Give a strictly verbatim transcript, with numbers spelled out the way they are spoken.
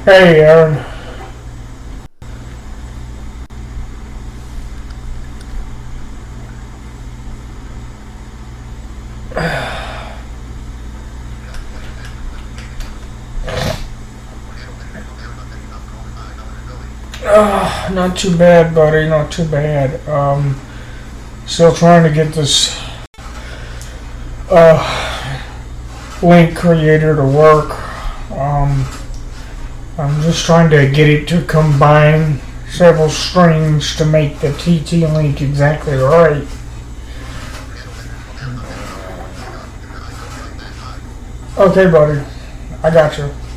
Hey, Aaron. Uh, not too bad, buddy. Not too bad. Um, still trying to get this uh, link creator to work. Um, I'm just trying to get it to combine several streams to make the T T link exactly right. Okay, buddy. I got you.